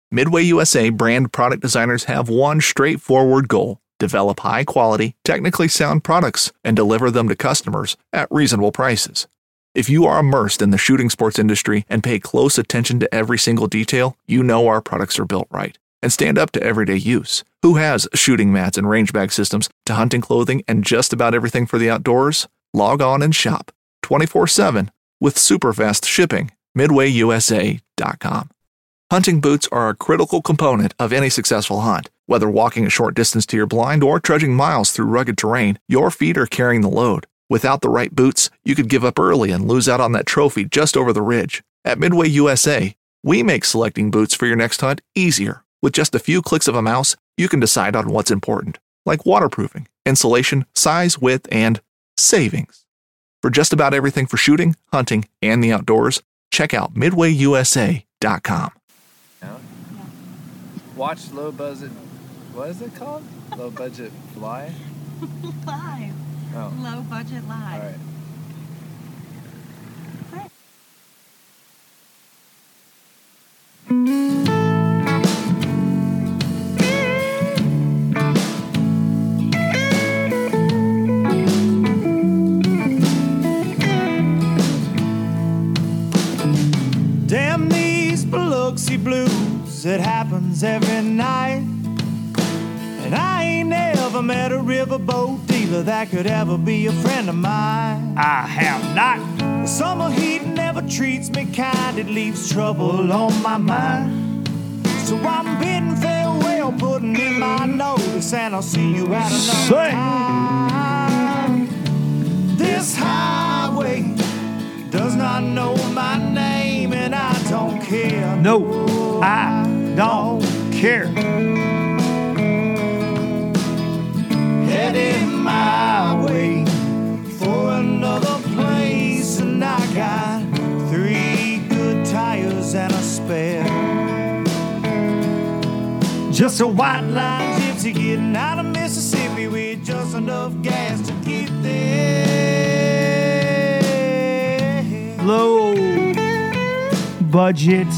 Midway USA brand product designers have one straightforward goal: develop high-quality, technically sound products and deliver them to customers at reasonable prices. If you are immersed in the shooting sports industry and pay close attention to every single detail, you know our products are built right and stand up to everyday use. Who has shooting mats and range bag systems to hunting clothing and just about everything for the outdoors? Log on and shop 24/7 with super fast shipping. MidwayUSA.com. Hunting boots are a critical component of any successful hunt. Whether walking a short distance to your blind or trudging miles through rugged terrain, your feet are carrying the load. Without the right boots, you could give up early and lose out on that trophy just over the ridge. At Midway USA, we make selecting boots for your next hunt easier. With just a few clicks of a mouse, you can decide on what's important, like waterproofing, insulation, size, width, and savings. For just about everything for shooting, hunting, and the outdoors, check out MidwayUSA.com. Watch Low Budget. What is it called? Low Budget Fly? Live. Oh. Low Budget Live. All right. Damn these Biloxi blues, it happens every night. And I ain't never met a riverboat dealer that could ever be a friend of mine. I have not. The summer heat never treats me kind, it leaves trouble on my mind. So I'm bidding farewell, putting in my notice, and I'll see you at another time. This highway does not know my name, and I don't care. No, I don't care. Heading my way for another place, and I got 3 good tires and a spare. Just a white line gypsy getting out of Mississippi with just enough gas to get there. Low budget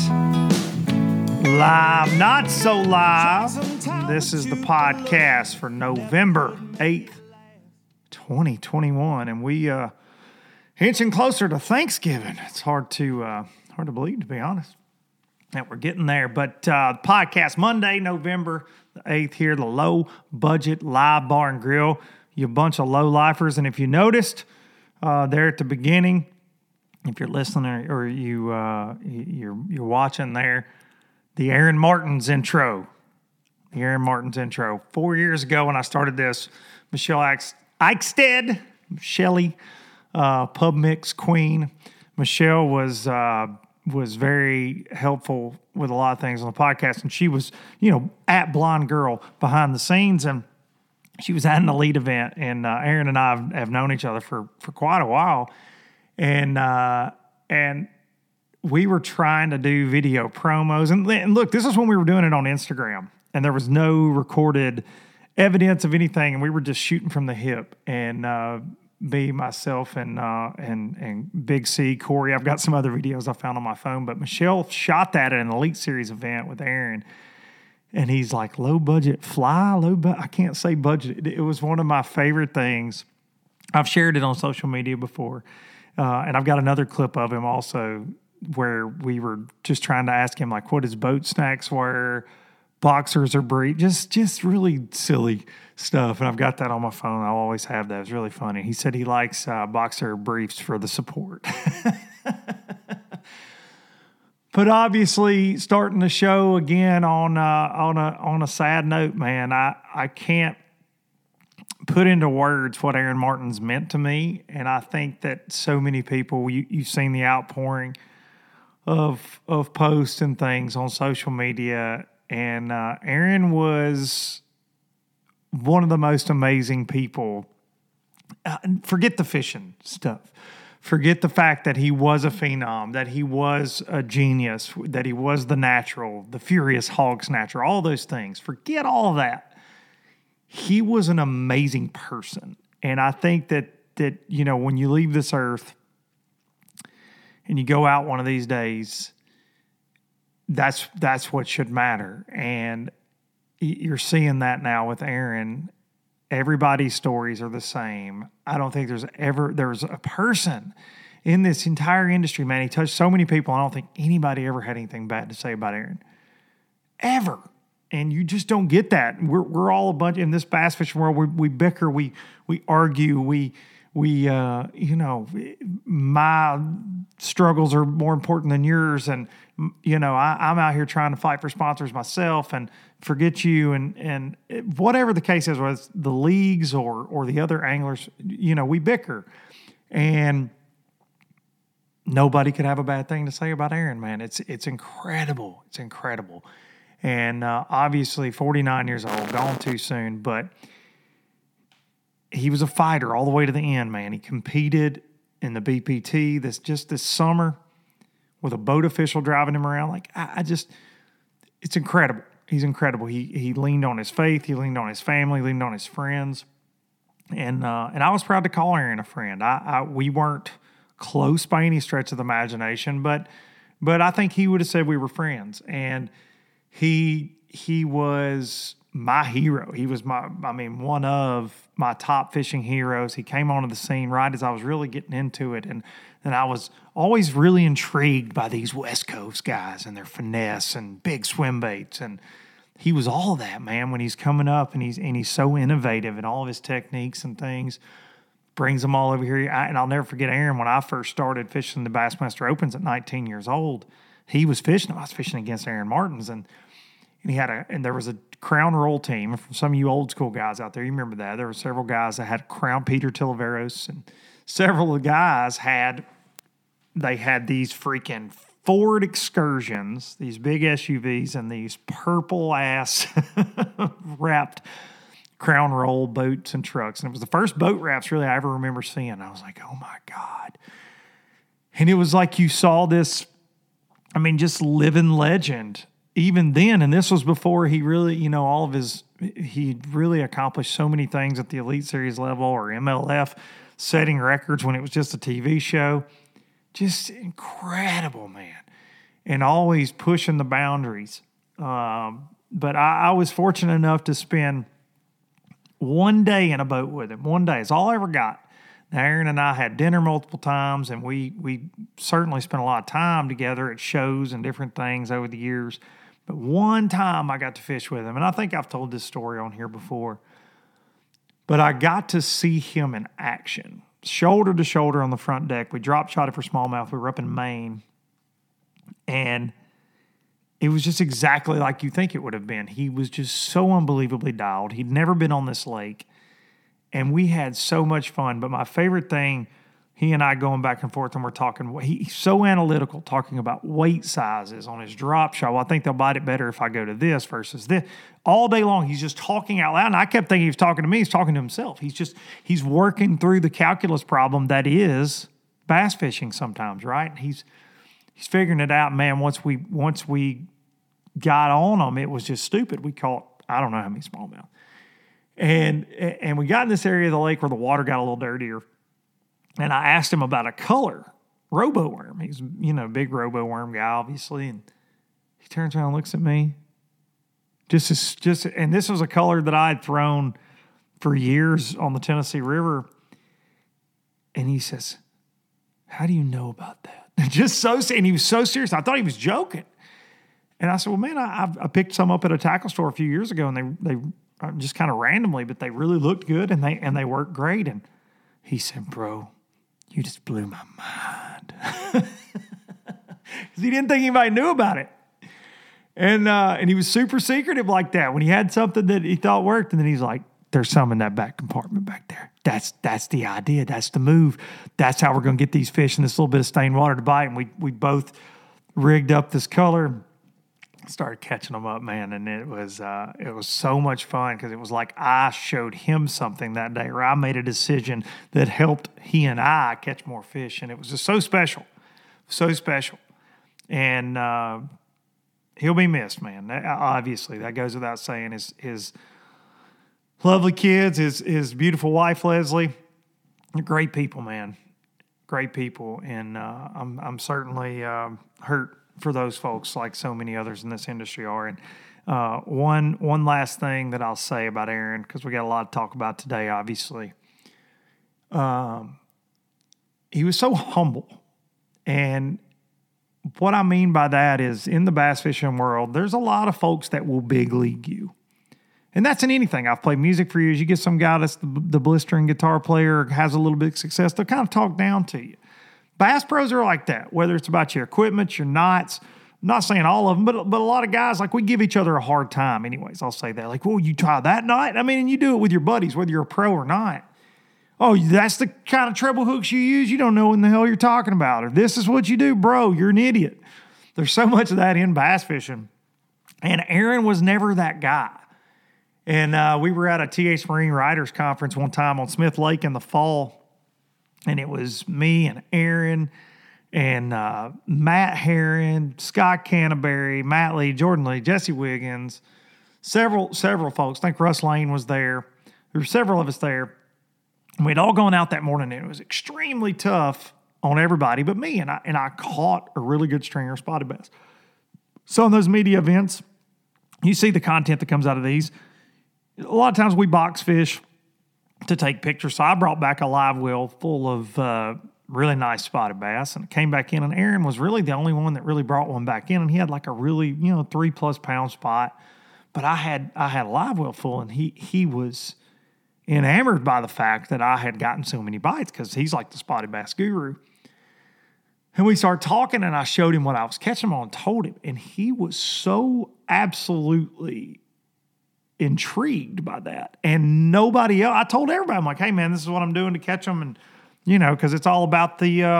live, not so live. This is the podcast for November 8th, 2021, and we inching closer to Thanksgiving. It's hard to believe, to be honest, that we're getting there. But podcast Monday, November the 8th here, the Low Budget Live Bar and Grill. You bunch of low-lifers, and if you noticed there at the beginning, if you're listening or you're watching there, the Aaron Martins intro. The Aaron Martins intro. 4 years ago when I started this, Michelle Eichstead, Shelly, Pub Mix Queen. Michelle was very helpful with a lot of things on the podcast, and she was, at Blonde Girl behind the scenes, and she was at an elite event, and Aaron and I have known each other for quite a while, and we were trying to do video promos, and look, this is when we were doing it on Instagram, and there was no recorded evidence of anything, and we were just shooting from the hip. And myself, and Big C, Corey. I've got some other videos I found on my phone, but Michelle shot that at an Elite Series event with Aaron, and he's like, low budget fly, I can't say budget. It was one of my favorite things. I've shared it on social media before, and I've got another clip of him also where we were just trying to ask him, like, what his boat snacks were, boxers or brief, just really silly stuff. And I've got that on my phone. I'll always have that. It's really funny. He said he likes boxer briefs for the support. But obviously, starting the show again on a sad note, man. I can't put into words what Aaron Martins meant to me, and I think that so many people, you've seen the outpouring of posts and things on social media. And Aaron was one of the most amazing people. Forget the fishing stuff. Forget the fact that he was a phenom, that he was a genius, that he was the natural, the furious hog snatcher, all those things. Forget all that. He was an amazing person. And I think that when you leave this earth and you go out one of these days, that's what should matter. And you're seeing that now with Aaron. Everybody's stories are the same. I don't think there's a person in this entire industry, man. He touched so many people. I don't think anybody ever had anything bad to say about Aaron. Ever. And you just don't get that. We're all a bunch in this bass fishing world. We bicker, we argue, my struggles are more important than yours, and I'm out here trying to fight for sponsors myself, and forget you, and whatever the case is, whether it's the leagues or the other anglers, we bicker, and nobody could have a bad thing to say about Aaron, man. It's incredible. It's incredible. And obviously 49 years old, gone too soon, but he was a fighter all the way to the end, man. He competed in the BPT this summer with a boat official driving him around. Like, it's incredible. He's incredible. He leaned on his faith. He leaned on his family, leaned on his friends. And I was proud to call Aaron a friend. We weren't close by any stretch of the imagination, but I think he would have said we were friends. And he was my hero. He was one of my top fishing heroes. He came onto the scene right as I was really getting into it. And I was always really intrigued by these West Coast guys and their finesse and big swim baits. And he was all that, man, when he's coming up, and he's so innovative in all of his techniques and things. Brings them all over here. And I'll never forget Aaron, when I first started fishing the Bassmaster Opens at 19 years old. He was fishing. I was fishing against Aaron Martins, and there was a Crown Roll team. For some of you old school guys out there, you remember that. There were several guys that had Crown Peter Tilaveros, and several of the guys had these freaking Ford Excursions, these big SUVs, and these purple ass wrapped Crown Roll boats and trucks. And it was the first boat wraps really I ever remember seeing. I was like, oh my God. And it was like you saw this, just living legend even then. And this was before he really, he really accomplished so many things at the Elite Series level or MLF, setting records when it was just a TV show. Just incredible, man. And always pushing the boundaries. But I was fortunate enough to spend one day in a boat with him. One day. It's all I ever got. Now, Aaron and I had dinner multiple times, and we certainly spent a lot of time together at shows and different things over the years. But one time I got to fish with him, and I think I've told this story on here before. But I got to see him in action, shoulder to shoulder on the front deck. We drop shotted for smallmouth. We were up in Maine, and it was just exactly like you think it would have been. He was just so unbelievably dialed. He'd never been on this lake. And we had so much fun. But my favorite thing, he and I going back and forth, and we're talking, he's so analytical, talking about weight sizes on his drop shot. Well, I think they'll bite it better if I go to this versus this. All day long, he's just talking out loud. And I kept thinking he was talking to me. He's talking to himself. He's working through the calculus problem that is bass fishing sometimes, right? And he's figuring it out, man. Once we got on him, it was just stupid. We caught, I don't know how many smallmouth. And we got in this area of the lake where the water got a little dirtier. And I asked him about a color, robo worm. He's, a big robo worm guy, obviously. And he turns around and looks at me. And this was a color that I had thrown for years on the Tennessee River. And he says, how do you know about that? And he was so serious. I thought he was joking. And I said, well, man, I picked some up at a tackle store a few years ago, and they just kind of randomly, but they really looked good, and they worked great. And he said, bro, you just blew my mind. Because he didn't think anybody knew about it. And he was super secretive like that when he had something that he thought worked. And then he's like, there's some in that back compartment back there. That's the idea. That's the move. That's how we're going to get these fish in this little bit of stained water to bite. And we both rigged up this color, started catching them up, man. And it was so much fun because it was like I showed him something that day, or I made a decision that helped he and I catch more fish. And it was just so special, so special. And he'll be missed, man. Obviously, that goes without saying. His lovely kids, his beautiful wife, Leslie, they're great people, man. Great people. And I'm certainly hurt for those folks like so many others in this industry are. And one last thing that I'll say about Aaron, because we got a lot to talk about today, obviously. He was so humble. And what I mean by that is in the bass fishing world, there's a lot of folks that will big league you. And that's in anything. I've played music for years. You get some guy that's the blistering guitar player, has a little bit of success, they'll kind of talk down to you. Bass pros are like that, whether it's about your equipment, your knots. I'm not saying all of them, but a lot of guys, like, we give each other a hard time anyways. I'll say that. Like, well, you try that knot? I mean, and you do it with your buddies, whether you're a pro or not. Oh, that's the kind of treble hooks you use? You don't know what in the hell you're talking about. Or this is what you do, bro. You're an idiot. There's so much of that in bass fishing. And Aaron was never that guy. And we were at a TH Marine Writers Conference one time on Smith Lake in the fall. And it was me and Aaron and Matt Herron, Scott Canterbury, Matt Lee, Jordan Lee, Jesse Wiggins, several folks. I think Russ Lane was there. There were several of us there. And we'd all gone out that morning, and it was extremely tough on everybody but me. And I caught a really good stringer, spotted bass. So in those media events, you see the content that comes out of these. A lot of times we box fish to take pictures. So I brought back a live well full of really nice spotted bass, and it came back in. And Aaron was really the only one that really brought one back in, and he had like a really 3+ pound spot. But I had a live well full, and he was enamored by the fact that I had gotten so many bites, because he's like the spotted bass guru. And we started talking, and I showed him what I was catching him on and told him, and he was so absolutely intrigued by that. And nobody else, I told everybody, I'm like, hey man, this is what I'm doing to catch them. And because it's all about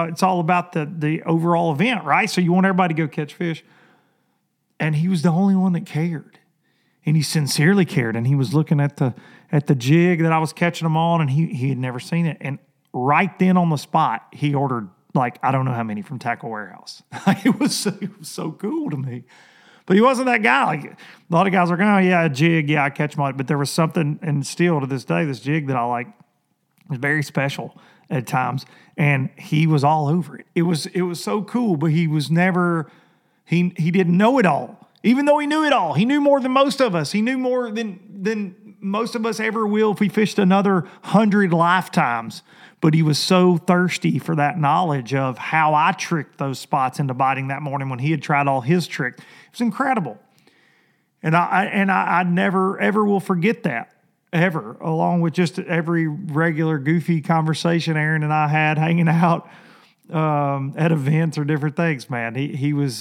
the overall event, right? So you want everybody to go catch fish. And he was the only one that cared. And he sincerely cared. And he was looking at the jig that I was catching them on, and he had never seen it. And right then on the spot, he ordered, like, I don't know how many from Tackle Warehouse. It was so cool to me. But he wasn't that guy. Like, a lot of guys are like, oh, yeah, a jig. Yeah, I catch them on it. But there was something, and still to this day, this jig that I like is very special at times. And he was all over it. It was so cool, but he was never, he didn't know it all. Even though he knew it all. He knew more than most of us. He knew more than most of us ever will if we fished another 100 lifetimes. But he was so thirsty for that knowledge of how I tricked those spots into biting that morning when he had tried all his tricks. It was incredible. And I never, ever will forget that, ever, along with just every regular goofy conversation Aaron and I had hanging out at events or different things, man. He was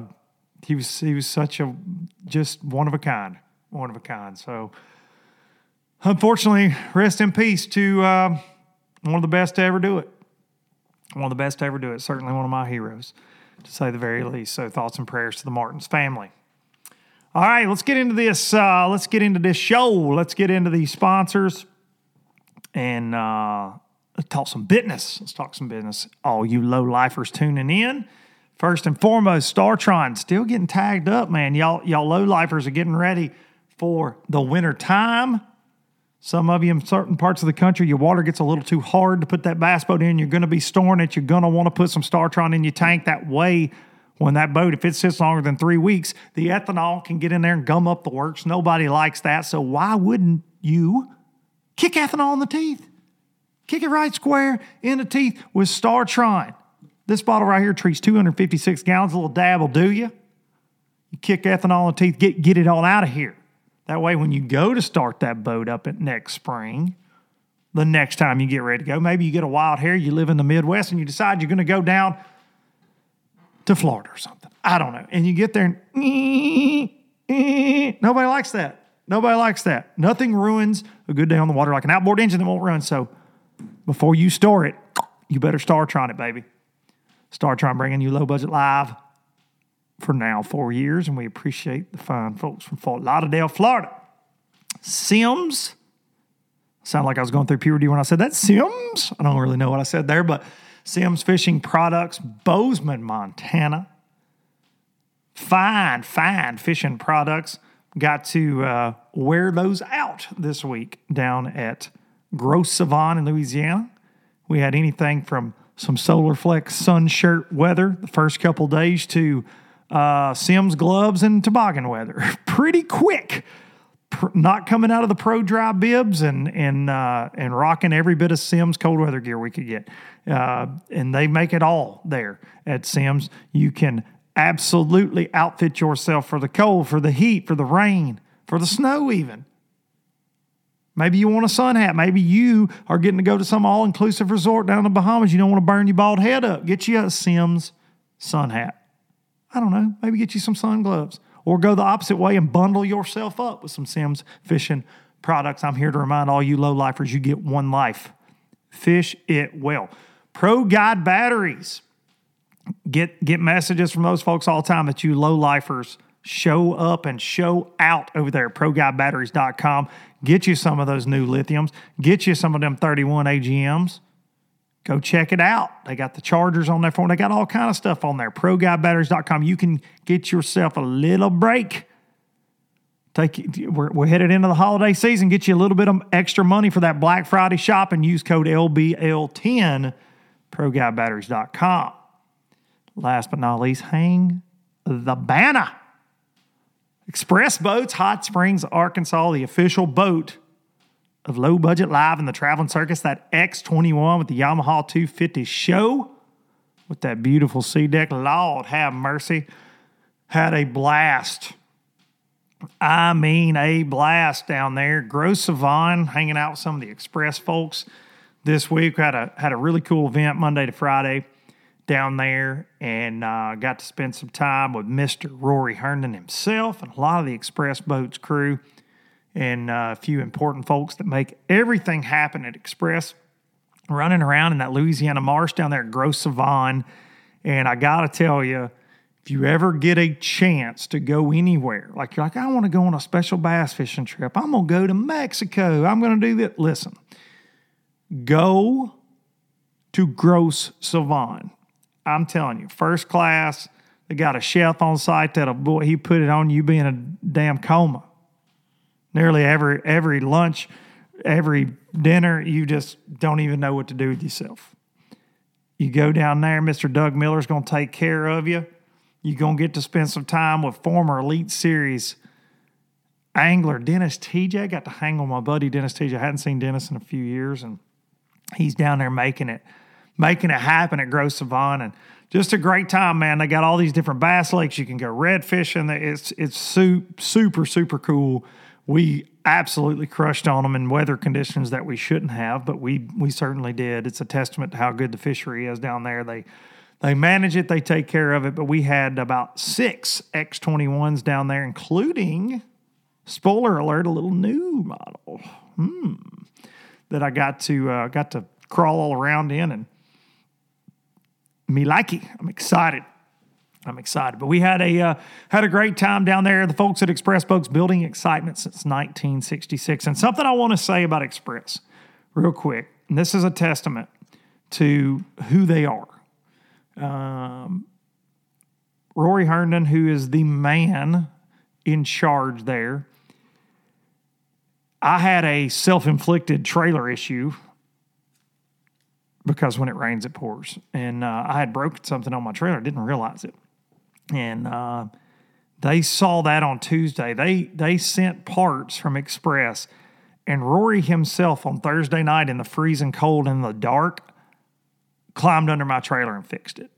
such a, just one of a kind. So, unfortunately, rest in peace to one of the best to ever do it. Certainly one of my heroes, to say the very least. So thoughts and prayers to the Martins family. All right, let's get into this. Let's get into this show. Let's get into these sponsors and let's talk some business. All you low-lifers tuning in. First and foremost, StarTron still getting tagged up, man. Y'all low-lifers are getting ready for the winter time. Some of you in certain parts of the country, your water gets a little too hard to put that bass boat in. You're going to be storing it. You're going to want to put some StarTron in your tank. That way, when that boat, if it sits longer than 3 weeks, the ethanol can get in there and gum up the works. Nobody likes that. So why wouldn't you kick ethanol in the teeth? Kick it right square in the teeth with StarTron. This bottle right here treats 256 gallons. A little dab will do you. You kick ethanol in the teeth, get it all out of here. That way, when you go to start that boat up at next spring, the next time you get ready to go, maybe you get a wild hair, you live in the Midwest, and you decide you're going to go down to Florida or something. I don't know. And you get there and nobody likes that. Nothing ruins a good day on the water like an outboard engine that won't run. So before you store it, you better StarTron it, baby. StarTron bringing you Low Budget Live for now 4 years, and we appreciate the fine folks from Fort Lauderdale, Florida. Simms. Sound like I was going through puberty when I said that. Simms. I don't really know what I said there, but Simms Fishing Products, Bozeman, Montana. Fine fishing products. Got to wear those out this week down at Gros Savon in Louisiana. We had anything from some Solar Flex sun shirt weather the first couple days to Sims gloves and toboggan weather. Pretty quick. Not coming out of the Pro Dry bibs and rocking every bit of Sims cold weather gear we could get. And they make it all there at Sims. You can absolutely outfit yourself for the cold, for the heat, for the rain, for the snow even. Maybe you want a sun hat. Maybe you are getting to go to some all-inclusive resort down in the Bahamas. You don't want to burn your bald head up. Get you a Sims sun hat. I don't know. Maybe get you some sun gloves. Or go the opposite way and bundle yourself up with some Sims fishing products. I'm here to remind all you low-lifers you get one life. Fish it well. Pro Guide batteries. Get messages from those folks all the time that you low-lifers show up and show out over there at ProGuideBatteries.com. Get you some of those new lithiums. Get you some of them 31 AGMs. Go check it out. They got the chargers on there for them. They got all kind of stuff on there. ProGuideBatteries.com. You can get yourself a little break. We're headed into the holiday season. Get you a little bit of extra money for that Black Friday shopping. Use code LBL10. ProGuideBatteries.com. Last but not least, hang the banner. Express Boats, Hot Springs, Arkansas, the official boat of Low Budget Live in the Traveling Circus. That X21 with the Yamaha 250 show with that beautiful sea deck. Lord have mercy. Had a blast. I mean a blast down there. Gros Savon, hanging out with some of the Express folks this week. Had a really cool event Monday to Friday down there, and got to spend some time with Mr. Rory Herndon himself and a lot of the Express Boats crew and a few important folks that make everything happen at Express, running around in that Louisiana marsh down there at Gros Savon. And I got to tell you, if you ever get a chance to go anywhere, like you're like, I want to go on a special bass fishing trip. I'm going to go to Mexico. I'm going to do that. Listen, go to Gros Savon. I'm telling you, first class. They got a chef on site that'll, boy, he put it on you being a damn coma. Nearly every lunch, every dinner, you just don't even know what to do with yourself. You go down there, Mr. Doug Miller's going to take care of you. You're going to get to spend some time with former Elite Series angler Dennis TJ. I got to hang with my buddy Dennis TJ. I hadn't seen Dennis in a few years, and he's down there making it happen at Gros Savon. And just a great time, man. They got all these different bass lakes. You can go red fishing. It's super, super cool. We absolutely crushed on them in weather conditions that we shouldn't have, but we certainly did. It's a testament to how good the fishery is down there. They manage it. They take care of it. But we had about 6 X21s down there, including, spoiler alert, a little new model that I got to crawl all around in, and me likey. I'm excited. But we had a great time down there. The folks at Express Boats building excitement since 1966. And something I want to say about Express real quick, and this is a testament to who they are. Rory Herndon, who is the man in charge there. I had a self-inflicted trailer issue because when it rains, it pours. And I had broken something on my trailer. Didn't realize it. And they saw that on Tuesday. They sent parts from Express. And Rory himself on Thursday night in the freezing cold in the dark climbed under my trailer and fixed it.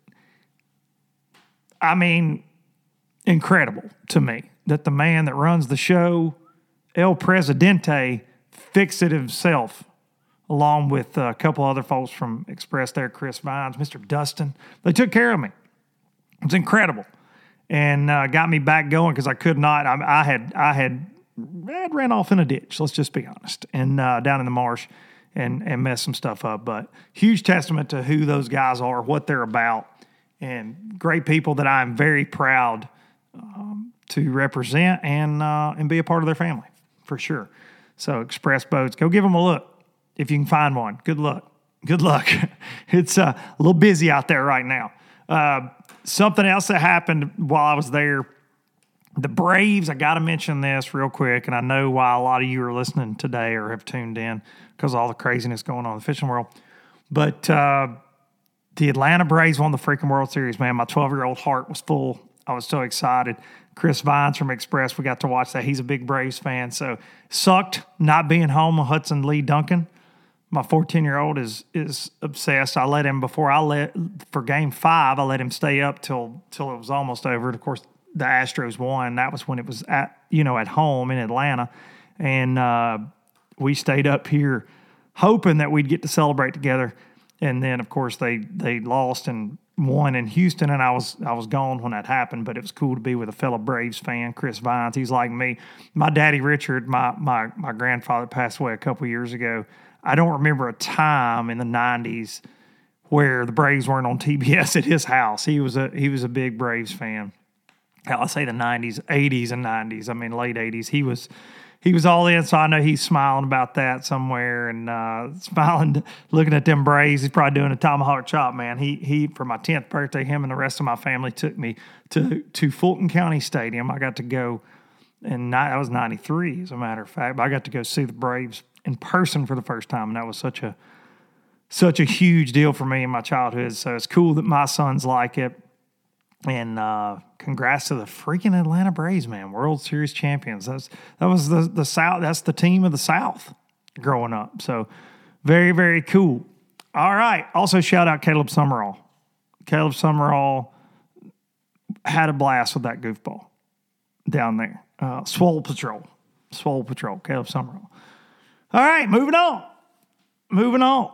I mean, incredible to me that the man that runs the show, El Presidente, fixed it himself, along with a couple other folks from Express there, Chris Vines, Mr. Dustin. They took care of me. It was incredible. And got me back going because I could not. I had ran off in a ditch, let's just be honest, and down in the marsh and messed some stuff up. But huge testament to who those guys are, what they're about, and great people that I'm very proud to represent and be a part of their family, for sure. So Express Boats, go give them a look if you can find one. Good luck. It's a little busy out there right now. Something else that happened while I was there, the Braves, I got to mention this real quick, and I know why a lot of you are listening today or have tuned in because of all the craziness going on in the fishing world. But the Atlanta Braves won the freaking World Series, man. My 12-year-old heart was full I was so excited. Chris Vines from Express, we got to watch that. He's a big Braves fan. So sucked not being home with Hudson Lee Duncan. My 14-year-old is obsessed. I let him for Game 5. I let him stay up till it was almost over. And of course, the Astros won. That was when it was at home in Atlanta, and we stayed up here hoping that we'd get to celebrate together. And then, of course, they lost and won in Houston, and I was gone when that happened. But it was cool to be with a fellow Braves fan, Chris Vines. He's like me. My daddy Richard, my grandfather passed away a couple years ago. I don't remember a time in the 90s where the Braves weren't on TBS at his house. He was a big Braves fan. Hell, I say the 90s, 80s and 90s. I mean, late 80s. He was all in, so I know he's smiling about that somewhere and smiling, looking at them Braves. He's probably doing a tomahawk chop, man. He for my 10th birthday, him and the rest of my family took me to Fulton County Stadium. I got to go, and that was 93, as a matter of fact. But I got to go see the Braves in person for the first time, and that was such a huge deal for me in my childhood. So it's cool that my sons like it. And congrats to the freaking Atlanta Braves, man. World Series champions. That was the South. That's the team of the South growing up. So very, very cool. All right. Also, shout out Caleb Summerall. Caleb Summerall had a blast with that goofball down there. Swole Patrol. Caleb Summerall. All right, moving on.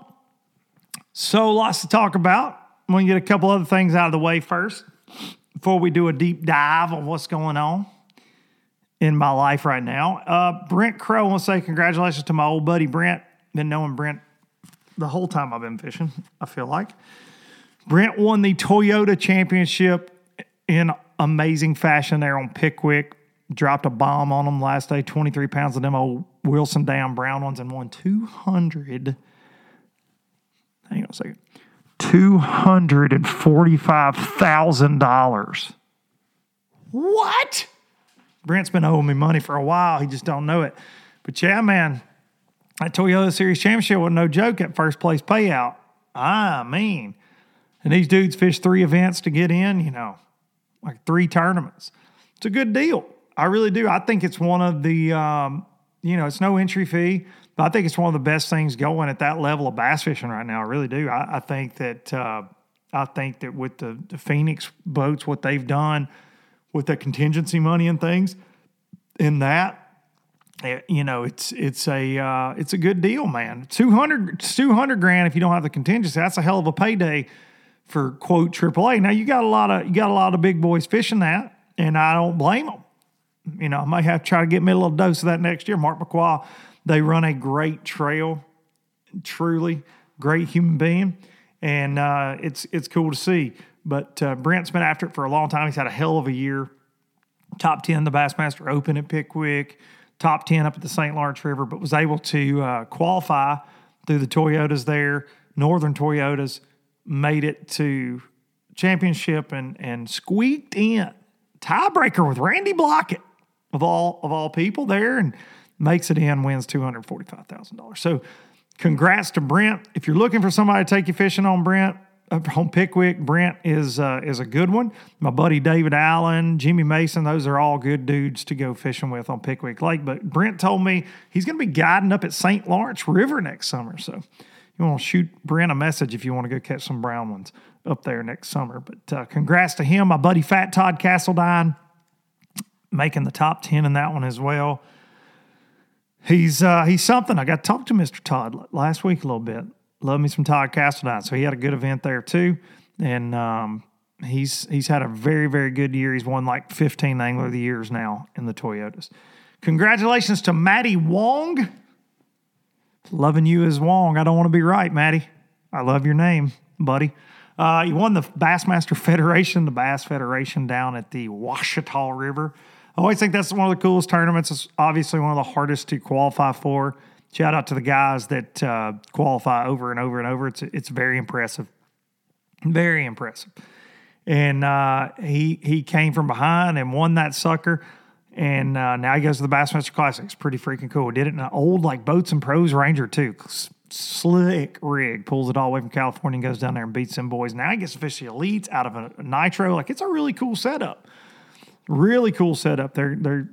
So lots to talk about. I'm going to get a couple other things out of the way first before we do a deep dive on what's going on in my life right now. Brent Crow, I want to say congratulations to my old buddy Brent. Been knowing Brent the whole time I've been fishing, I feel like. Brent won the Toyota Championship in amazing fashion there on Pickwick. Dropped a bomb on them last day, 23 pounds of them old Wilson Dam brown ones, and won $245,000. What? Brent's been owing me money for a while. He just don't know it. But yeah, man, that Toyota Series Championship was no joke at first place payout. I mean, and these dudes fished 3 events to get in, like 3 tournaments. It's a good deal. I really do. I think it's one of the, it's no entry fee, but I think it's one of the best things going at that level of bass fishing right now. I really do. I think that with the Phoenix boats, what they've done with the contingency money and things, in that, it's a good deal, man. $200,000 if you don't have the contingency. That's a hell of a payday for quote AAA. Now you got a lot of big boys fishing that, and I don't blame them. I might have to try to get me a little dose of that next year. Mark McQuall, they run a great trail, truly great human being, and it's cool to see. But Brent's been after it for a long time. He's had a hell of a year. Top 10 the Bassmaster Open at Pickwick, top 10 up at the St. Lawrence River, but was able to qualify through the Toyotas there. Northern Toyotas made it to championship and squeaked in. Tiebreaker with Randy Blockett. Of all people there, and makes it in, wins $245,000. So congrats to Brent. If you're looking for somebody to take you fishing on Pickwick, Brent is a good one. My buddy David Allen, Jimmy Mason, those are all good dudes to go fishing with on Pickwick Lake. But Brent told me he's going to be guiding up at St. Lawrence River next summer. So you want to shoot Brent a message if you want to go catch some brown ones up there next summer. But congrats to him. My buddy Fat Todd Castledine, making the top 10 in that one as well. He's something. I got to talk to Mr. Todd last week a little bit. Love me some Todd Castledine. So he had a good event there too. And he's had a very, very good year. He's won like 15 Angler of the Years now in the Toyotas. Congratulations to Matty Wong. Loving you as Wong. I don't want to be right, Matty. I love your name, buddy. You won the Bassmaster Federation, the Bass Federation down at the Ouachita River. I always think that's one of the coolest tournaments. It's obviously one of the hardest to qualify for. Shout out to the guys that qualify over and over and over. It's very impressive. Very impressive. And he came from behind and won that sucker. And now he goes to the Bassmaster Classic. It's pretty freaking cool. Did it in an old, like, Boats and Pros Ranger, too. slick rig, pulls it all the way from California and goes down there and beats them boys. Now he gets to fish the elites out of a nitro. Like, it's a really cool setup. Really cool setup. They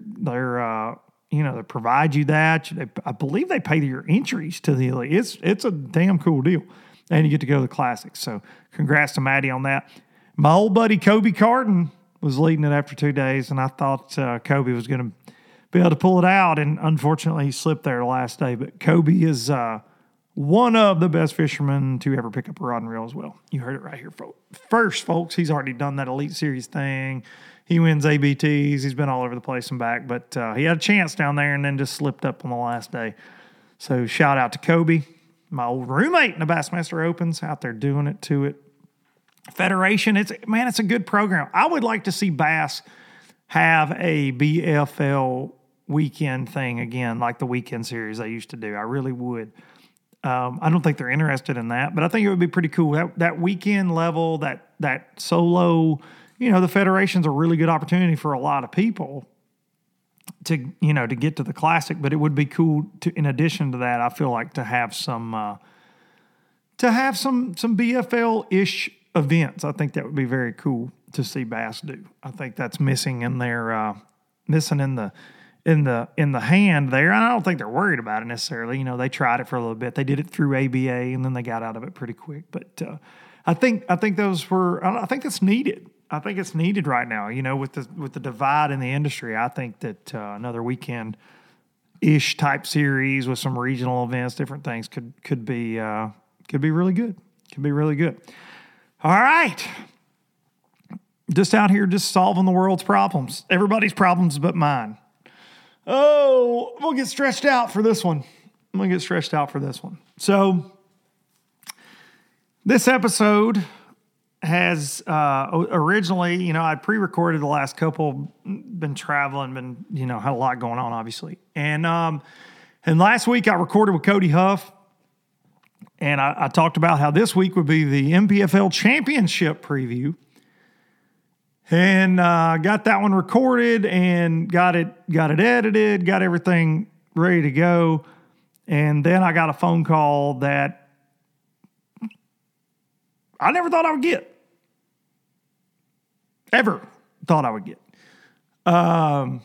provide you that. I believe they pay your entries to the elite. It's a damn cool deal. And you get to go to the Classics. So congrats to Maddie on that. My old buddy Kobe Carden was leading it after 2 days, and I thought Kobe was going to be able to pull it out, and unfortunately he slipped there the last day. But Kobe is one of the best fishermen to ever pick up a rod and reel as well. You heard it right here, first, folks. He's already done that Elite Series thing. He wins ABTs. He's been all over the place and back, but he had a chance down there and then just slipped up on the last day. So shout out to Kobe, my old roommate in the Bassmaster Opens, out there doing it to it. Federation, it's a good program. I would like to see Bass have a BFL weekend thing again, like the weekend series they used to do. I really would. I don't think they're interested in that, but I think it would be pretty cool. That weekend level, that solo, the Federation's a really good opportunity for a lot of people to get to the Classic, but it would be cool to, in addition to that, I feel like to have some BFL-ish events. I think that would be very cool to see Bass do. I think that's missing in their in the hand there. I don't think they're worried about it necessarily. They tried it for a little bit. They did it through ABA and then they got out of it pretty quick. But I think that's needed. I think it's needed right now. With the divide in the industry, I think that another weekend-ish type series with some regional events, different things could be really good. Could be really good. All right. Just out here, just solving the world's problems. Everybody's problems but mine. Oh, we'll get stretched out for this one. I'm going to get stretched out for this one. So, this episode has originally, I'd pre-recorded the last couple, been traveling, had a lot going on, obviously. And last week I recorded with Cody Huff, and I talked about how this week would be the MPFL Championship preview. And got that one recorded and got it edited, got everything ready to go. And then I got a phone call that I never thought I would get. Ever thought I would get. I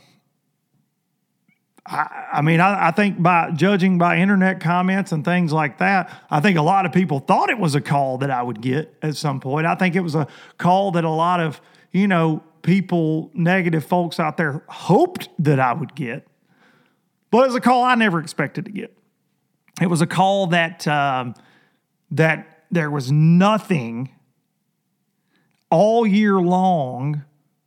think by judging by internet comments and things like that, I think a lot of people thought it was a call that I would get at some point. I think it was a call that a lot of people, negative folks out there hoped that I would get. But it was a call I never expected to get. It was a call that there was nothing all year long.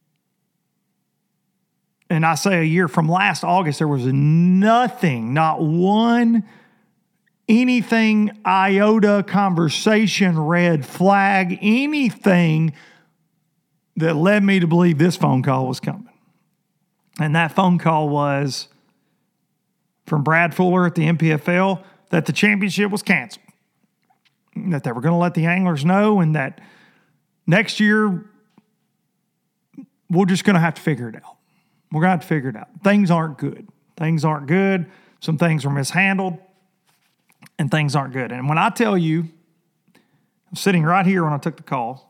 And I say a year from last August, there was nothing, not one, anything, iota, conversation, red flag, anything that led me to believe this phone call was coming. And that phone call was from Brad Fuller at the MPFL that the championship was canceled, that they were going to let the anglers know, and that next year we're just going to have to figure it out. We're going to have to figure it out. Things aren't good. Things aren't good. Some things were mishandled, and things aren't good. And when I tell you, I'm sitting right here when I took the call,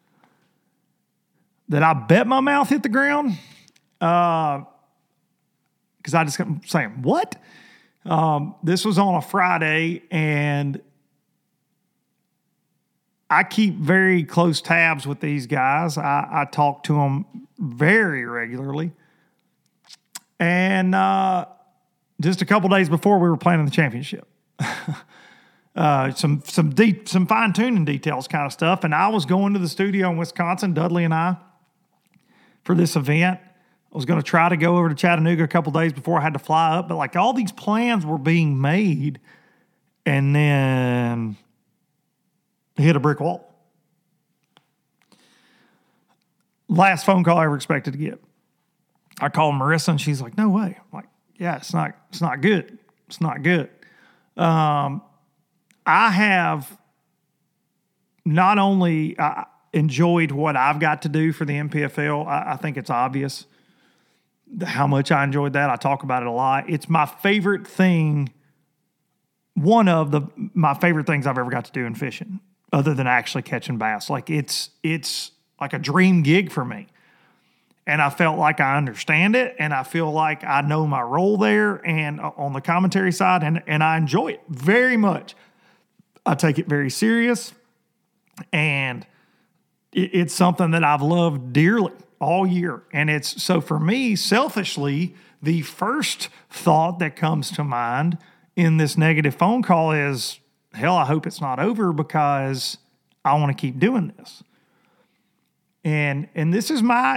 that I bet my mouth hit the ground, because I just kept saying, what? This was on a Friday, and I keep very close tabs with these guys. I talk to them very regularly. And just a couple days before we were planning the championship. Some fine-tuning details kind of stuff. And I was going to the studio in Wisconsin, Dudley and I, for this event. I was going to try to go over to Chattanooga a couple days before I had to fly up. But all these plans were being made, and then hit a brick wall. Last phone call I ever expected to get. I called Marissa, and she's like, no way. I'm like, yeah, it's not good. It's not good. I have not only enjoyed what I've got to do for the MPFL. I think it's obvious how much I enjoyed that. I talk about it a lot. It's my favorite thing one of my favorite things I've ever got to do in fishing, other than actually catching bass. Like it's like a dream gig for me. And I felt like I understand it, and I feel like I know my role there and on the commentary side, and I enjoy it very much. I take it very serious, and it's something that I've loved dearly all year. And it's so for me, selfishly, the first thought that comes to mind in this negative phone call is, hell, I hope it's not over because I want to keep doing this. And this is my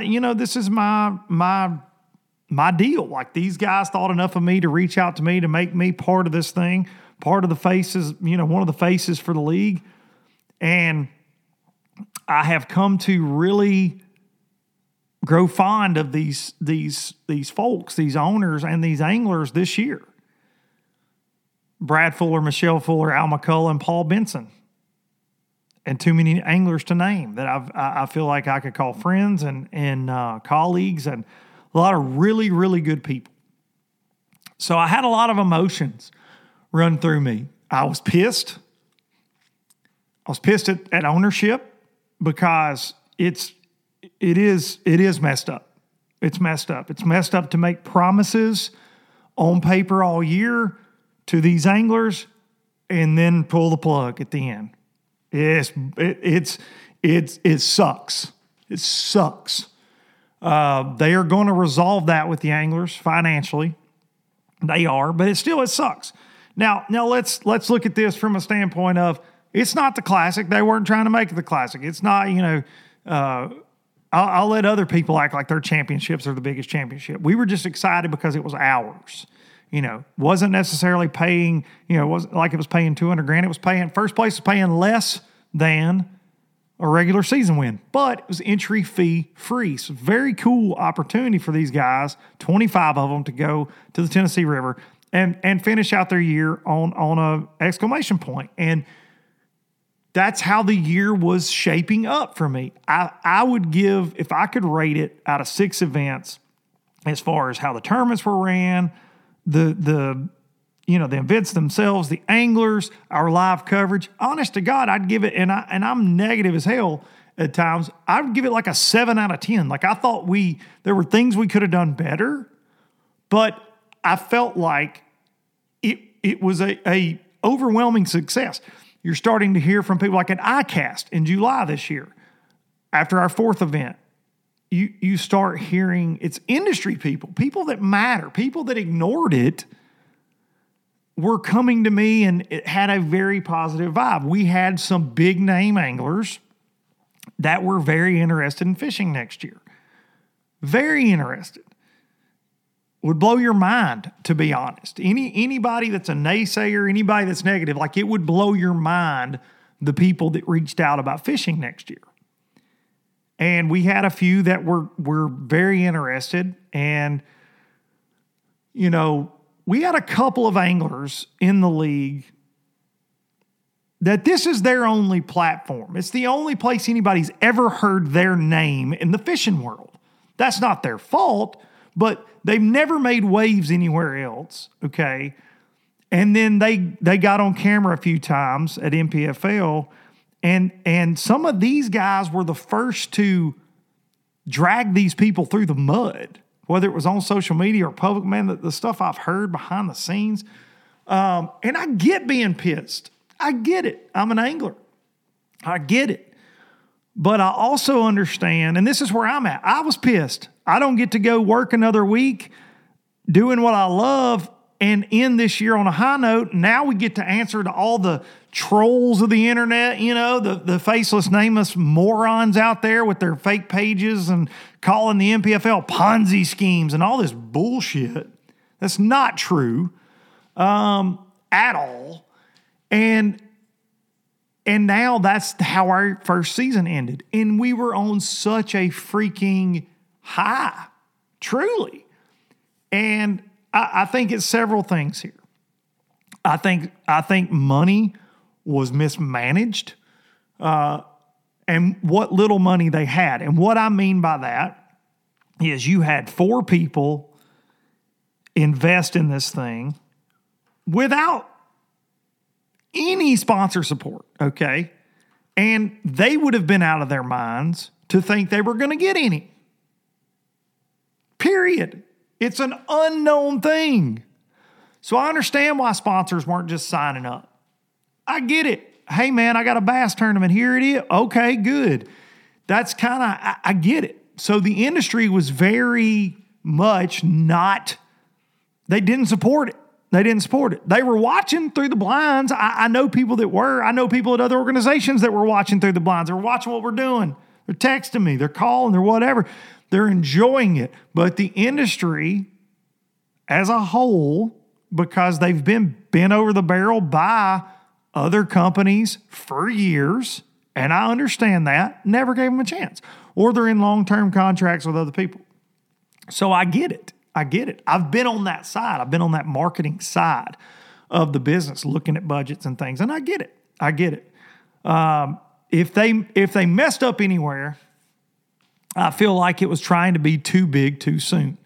deal. Like, these guys thought enough of me to reach out to me to make me part of this thing, part of the faces, one of the faces for the league. And I have come to really grow fond of these folks, these owners, and these anglers this year. Brad Fuller, Michelle Fuller, Al McCullough, Paul Benson. And too many anglers to name that I feel like I could call friends and colleagues, and a lot of really, really good people. So I had a lot of emotions run through me. I was pissed. I was pissed at ownership because it is messed up. It's messed up. It's messed up to make promises on paper all year to these anglers and then pull the plug at the end. It sucks. It sucks. They are going to resolve that with the anglers financially. They are, but it sucks. Now let's look at this from a standpoint of, it's not the Classic. They weren't trying to make it the Classic. It's not, I'll let other people act like their championships are the biggest championship. We were just excited because it was ours. Wasn't necessarily paying, it wasn't like it was paying $200,000. It was paying, first place was paying less than a regular season win, but it was entry fee free. So very cool opportunity for these guys, 25 of them, to go to the Tennessee River and finish out their year on a exclamation point. And that's how the year was shaping up for me. I would give, if I could rate it out of 6 events, as far as how the tournaments were ran, the events themselves, the anglers, our live coverage, honest to God, I'd give it, and I'm negative as hell at times, I would give it like a 7 out of 10. Like, I thought there were things we could have done better, but I felt like it was a overwhelming success. You're starting to hear from people like at ICAST in July this year, after our 4th event. You start hearing it's industry people that matter, people that ignored it were coming to me, and it had a very positive vibe. We had some big name anglers that were very interested in fishing next year. Very interested. Would blow your mind, to be honest. Anybody that's a naysayer, anybody that's negative, like, it would blow your mind, the people that reached out about fishing next year. And we had a few that were very interested. And, we had a couple of anglers in the league that this is their only platform. It's the only place anybody's ever heard their name in the fishing world. That's not their fault, but they've never made waves anywhere else, okay? And then they got on camera a few times at NPFL, and some of these guys were the first to drag these people through the mud, whether it was on social media or public. Man, the stuff I've heard behind the scenes. And I get being pissed. I get it. I'm an angler. I get it. But I also understand, and this is where I'm at. I was pissed. I don't get to go work another week doing what I love and end this year on a high note. Now we get to answer to all the trolls of the internet, the faceless, nameless morons out there with their fake pages and calling the NPFL Ponzi schemes and all this bullshit. That's not true at all. And now that's how our first season ended. And we were on such a freaking high, truly. And I think it's several things here. I think money was mismanaged, and what little money they had. And what I mean by that is you had 4 people invest in this thing without any sponsor support, okay? And they would have been out of their minds to think they were going to get any. Period. It's an unknown thing. So I understand why sponsors weren't just signing up. I get it. Hey, man, I got a bass tournament. Here it is. Okay, good. That's kind of, I get it. So the industry was very much not, they didn't support it. They didn't support it. They were watching through the blinds. I know people that were. I know people at other organizations that were watching through the blinds. They're watching what we're doing. They're texting me. They're calling. They're whatever. They're enjoying it. But the industry as a whole, because they've been bent over the barrel by other companies for years, and I understand that, never gave them a chance. Or they're in long-term contracts with other people. So I get it. I get it. I've been on that side. I've been on that marketing side of the business, looking at budgets and things, and I get it. I get it. If they messed up anywhere, I feel like it was trying to be too big too soon.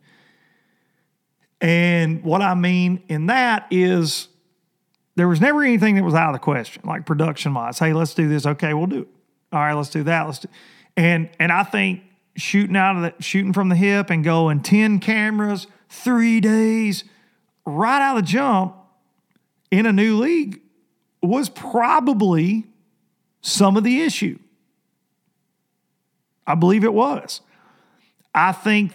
And what I mean in that is there was never anything that was out of the question, like production-wise. Hey, let's do this. Okay, we'll do it. All right, let's do that. And I think shooting from the hip and going 10 cameras, 3 days, right out of the jump in a new league was probably some of the issue. I believe it was. I think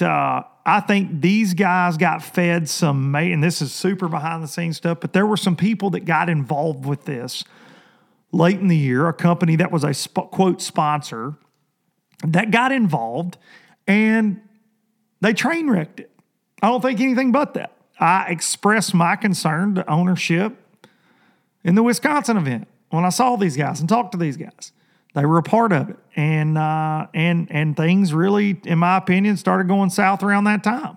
these guys got fed some, and this is super behind the scenes stuff, but there were some people that got involved with this late in the year, a company that was a quote sponsor that got involved, and they train wrecked it. I don't think anything but that. I expressed my concern to ownership in the Wisconsin event when I saw these guys and talked to these guys. They were a part of it, and things really, in my opinion, started going south around that time,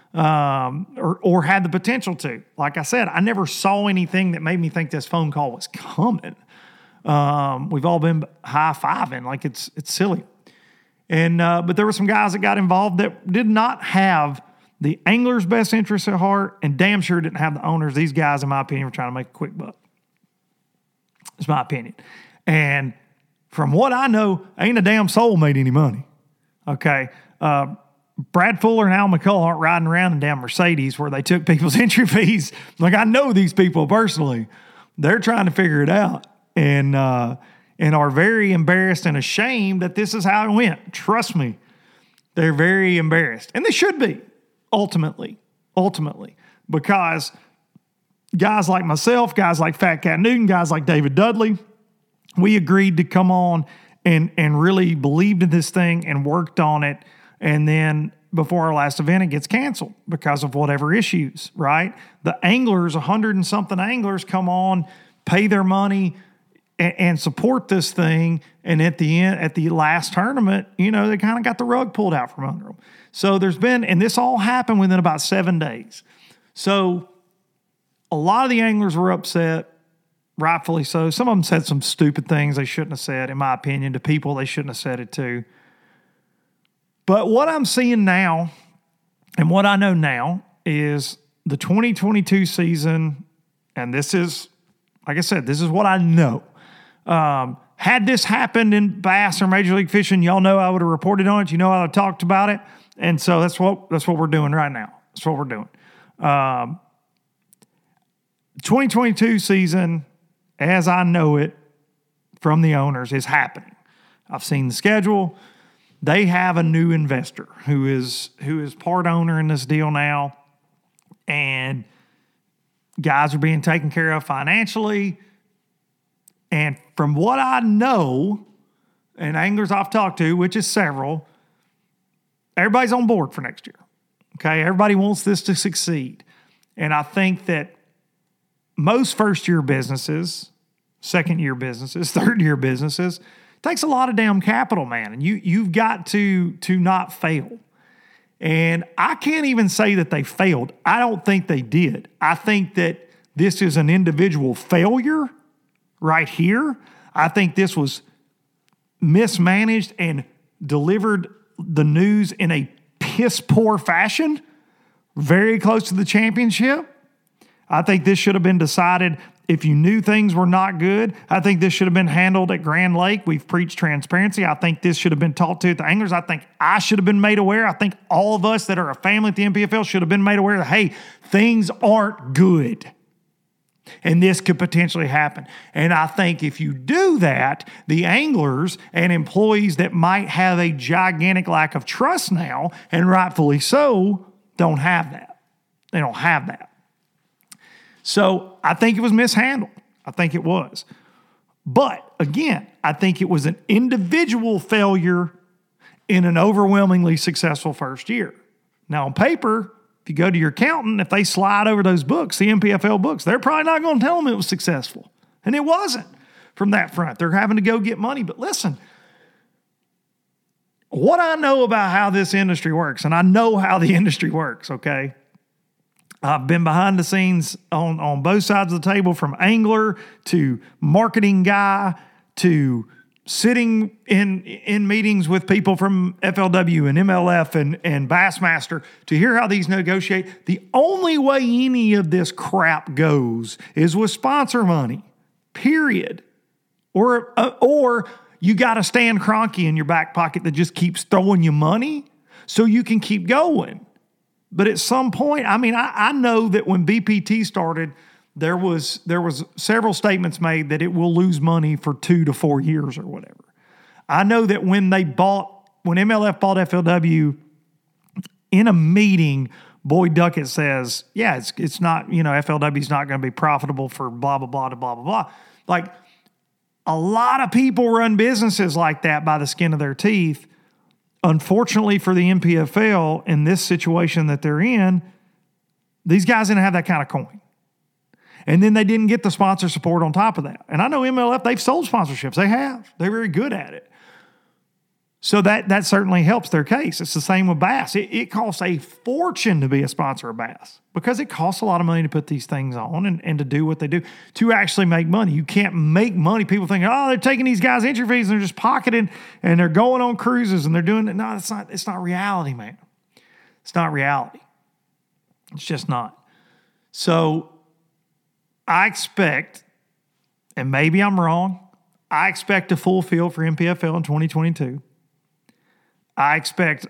or had the potential to. Like I said, I never saw anything that made me think this phone call was coming. We've all been high-fiving like it's silly. And but there were some guys that got involved that did not have the angler's best interests at heart, and damn sure didn't have the owners. These guys, in my opinion, were trying to make a quick buck. It's my opinion. And from what I know, ain't a damn soul made any money. Okay? Brad Fuller and Al McCullough aren't riding around in damn Mercedes where they took people's entry fees. Like, I know these people personally. They're trying to figure it out. And are very embarrassed and ashamed that this is how it went. Trust me, they're very embarrassed. And they should be, ultimately, because guys like myself, guys like Fat Cat Newton, guys like David Dudley, we agreed to come on and really believed in this thing and worked on it. And then before our last event, it gets canceled because of whatever issues, right? The anglers, 100 and something anglers come on, pay their money, and support this thing, and at the end, at the last tournament, they kind of got the rug pulled out from under them. So and this all happened within about 7 days. So a lot of the anglers were upset, rightfully so. Some of them said some stupid things they shouldn't have said, in my opinion, to people they shouldn't have said it to. But what I'm seeing now, and what I know now, is the 2022 season, and this is, like I said, this is what I know. Had this happened in bass or Major League Fishing, y'all know I would have reported on it. You know I would have talked about it. And so that's what we're doing right now. That's what we're doing. 2022 season, as I know it from the owners, is happening. I've seen the schedule. They have a new investor who is part owner in this deal now. And guys are being taken care of financially. And from what I know, and anglers I've talked to, which is several, everybody's on board for next year. Okay, everybody wants this to succeed. And I think that most first-year businesses, second-year businesses, third-year businesses, takes a lot of damn capital, man. And you've got to not fail. And I can't even say that they failed. I don't think they did. I think that this is an individual failure right here. I think this was mismanaged and delivered the news in a piss-poor fashion, very close to the championship. I think this should have been decided If you knew things were not good, I think this should have been handled at Grand Lake. We've preached transparency. I think this should have been taught to the anglers. I think I should have been made aware. I think all of us that are a family at the NPFL should have been made aware that, hey, things aren't good. And this could potentially happen. And I think if you do that, the anglers and employees that might have a gigantic lack of trust now, and rightfully so, don't have that. They don't have that. So I think it was mishandled. I think it was. But again, I think it was an individual failure in an overwhelmingly successful first year. Now on paper, if you go to your accountant, if they slide over those books, the NPFL books, they're probably not going to tell them it was successful. And it wasn't from that front. They're having to go get money. But listen, what I know about how this industry works, and I know how the industry works, okay? I've been behind the scenes on both sides of the table, from angler to marketing guy to sitting in meetings with people from FLW and MLF and Bassmaster to hear how these negotiate. The only way any of this crap goes is with sponsor money, period. Or you got a Stan Kroenke in your back pocket that just keeps throwing you money so you can keep going. But at some point, I mean, I know that when BPT started, there was several statements made that it will lose money for 2 to 4 years or whatever. I know that when MLF bought FLW, in a meeting, Boyd Duckett says, yeah, it's not, FLW's not going to be profitable for blah, blah, blah, to blah, blah, blah. Like, a lot of people run businesses like that by the skin of their teeth. Unfortunately for the NPFL, in this situation that they're in, these guys didn't have that kind of coin. And then they didn't get the sponsor support on top of that. And I know MLF, they've sold sponsorships. They have. They're very good at it. So that certainly helps their case. It's the same with Bass. It costs a fortune to be a sponsor of Bass because it costs a lot of money to put these things on and to do what they do, to actually make money. You can't make money. People think, oh, they're taking these guys' entry fees and they're just pocketing and they're going on cruises and they're doing it. No, it's not reality, man. It's not reality. It's just not. So I expect, and maybe I'm wrong, I expect a full field for NPFL in 2022. I expect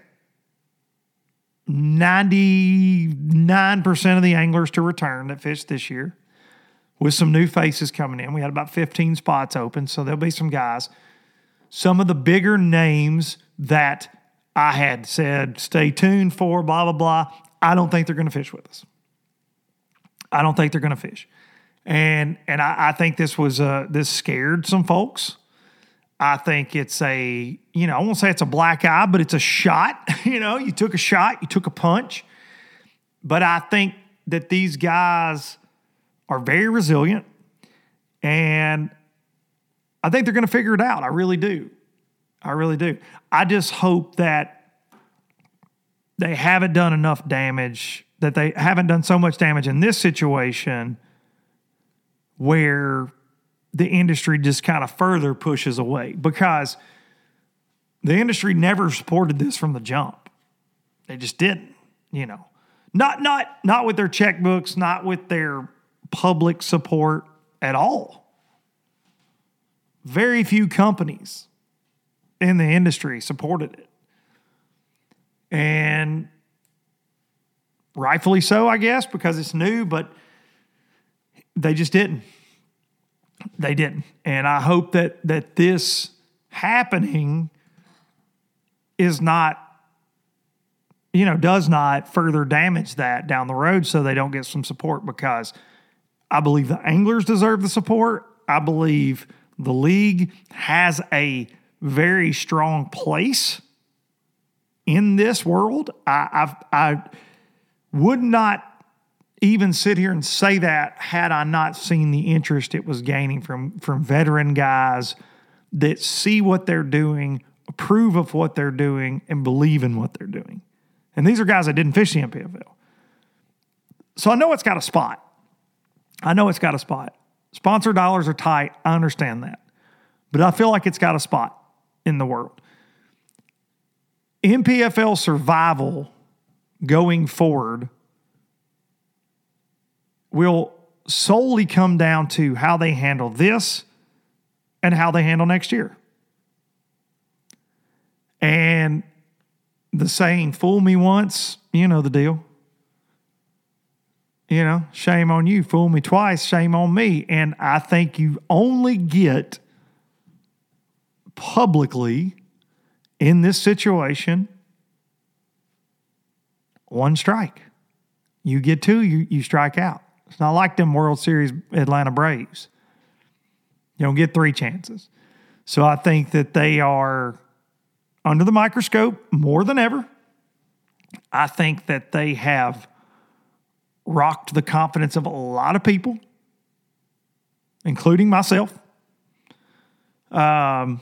99% of the anglers to return that fished this year, with some new faces coming in. We had about 15 spots open, so there'll be some guys. Some of the bigger names that I had said, stay tuned for, blah, blah, blah, I don't think they're going to fish with us. I don't think they're going to fish. And I think this scared some folks. I think it's I won't say it's a black eye, but it's a shot. You took a shot, you took a punch. But I think that these guys are very resilient, and I think they're going to figure it out. I really do. I really do. I just hope that they haven't done enough damage, that they haven't done so much damage in this situation where the industry just kind of further pushes away, because the industry never supported this from the jump. They just didn't, not with their checkbooks, not with their public support at all. Very few companies in the industry supported it. And rightfully so, I guess, because it's new, but they just didn't. They didn't. And I hope that this happening is not, does not further damage that down the road so they don't get some support, because I believe the anglers deserve the support. I believe the league has a very strong place in this world. I would not even sit here and say that had I not seen the interest it was gaining from veteran guys that see what they're doing, approve of what they're doing, and believe in what they're doing. And these are guys that didn't fish the NPFL. So I know it's got a spot. Sponsor dollars are tight. I understand that. But I feel like it's got a spot in the world. NPFL survival going forward will solely come down to how they handle this and how they handle next year. And the saying, fool me once, you know the deal. You know, shame on you. Fool me twice, shame on me. And I think you only get publicly in this situation one strike. You get two, you strike out. It's not like them World Series Atlanta Braves. You don't get three chances. So I think that they are under the microscope more than ever. I think that they have rocked the confidence of a lot of people, including myself. But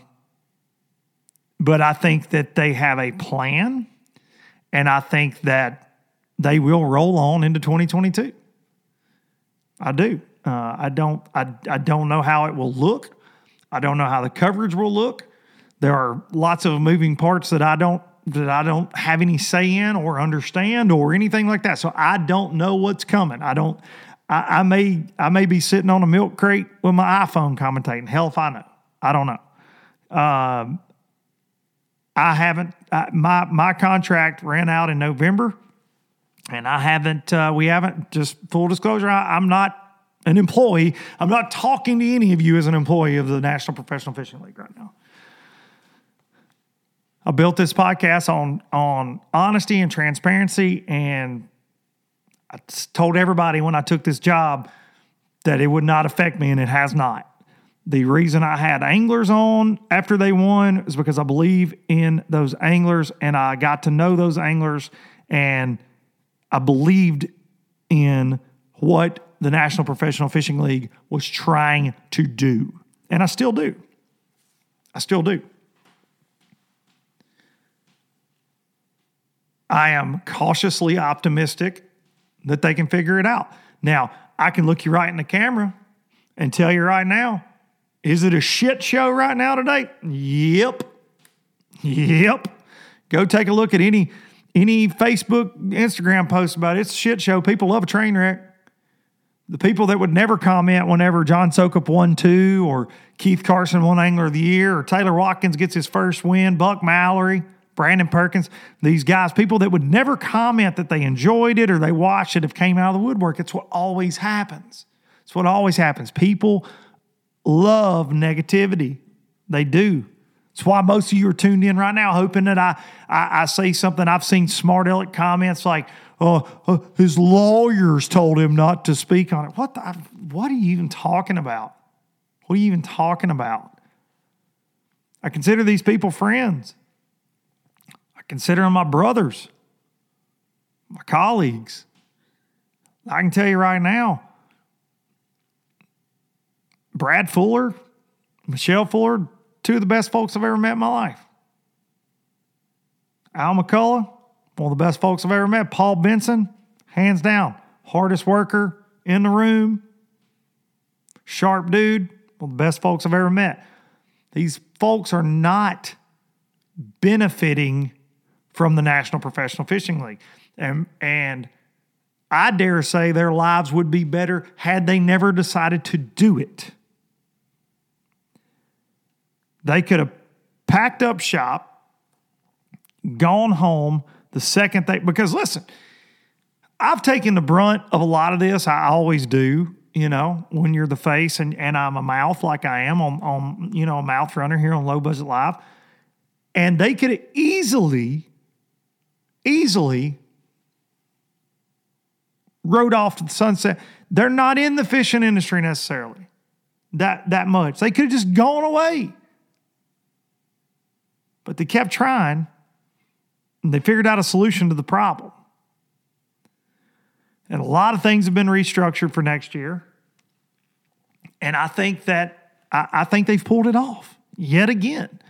I think that they have a plan, and I think that they will roll on into 2022. I do. I don't know how it will look. I don't know how the coverage will look. There are lots of moving parts that I don't have any say in or understand or anything like that. So I don't know what's coming. I may be sitting on a milk crate with my iPhone commentating. Hell if I know. I don't know. My contract ran out in November, and we haven't, just full disclosure, I'm not an employee. I'm not talking to any of you as an employee of the National Professional Fishing League right now. I built this podcast on honesty and transparency, and I told everybody when I took this job that it would not affect me, and it has not. The reason I had anglers on after they won is because I believe in those anglers, and I got to know those anglers, and I believed in what the National Professional Fishing League was trying to do. And I still do. I am cautiously optimistic that they can figure it out. Now, I can look you right in the camera and tell you right now, is it a shit show right now today? Yep. Go take a look at any Facebook, Instagram post about it. It's a shit show. People love a train wreck. The people that would never comment whenever John Sokup won 2 or Keith Carson won Angler of the Year or Taylor Watkins gets his first win, Buck Mallory, Brandon Perkins, these guys, people that would never comment that they enjoyed it or they watched it have came out of the woodwork. It's what always happens. People love negativity. They do. It's why most of you are tuned in right now, hoping that I say something. I've seen smart aleck comments like, his lawyers told him not to speak on it. What are you even talking about? I consider these people friends. I consider them my brothers, my colleagues. I can tell you right now, Brad Fuller, Michelle Fuller, 2 of the best folks I've ever met in my life. Al McCullough, one of the best folks I've ever met. Paul Benson, hands down, hardest worker in the room. Sharp dude, one of the best folks I've ever met. These folks are not benefiting from the National Professional Fishing League. And I dare say their lives would be better had they never decided to do it. They could have packed up shop, gone home the second because listen, I've taken the brunt of a lot of this. I always do, when you're the face and I'm a mouth like I am on a mouth runner here on Low Budget Live. And they could have easily rode off to the sunset. They're not in the fishing industry necessarily that much. They could have just gone away. But they kept trying, and they figured out a solution to the problem. And a lot of things have been restructured for next year. And I think that I think they've pulled it off yet again.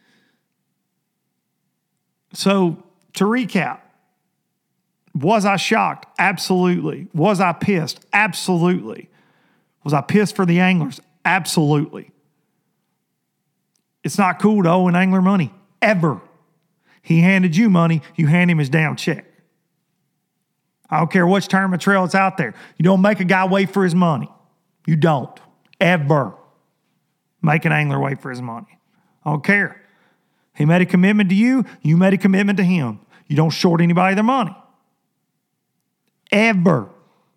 So to recap, was I shocked? Absolutely. Was I pissed? Absolutely. Was I pissed for the anglers? Absolutely. It's not cool to owe an angler money, ever. He handed you money, you hand him his damn check. I don't care which tournament trail it's out there. You don't make a guy wait for his money. You don't. Ever make an angler wait for his money. I don't care. He made a commitment to you. You made a commitment to him. You don't short anybody their money. Ever.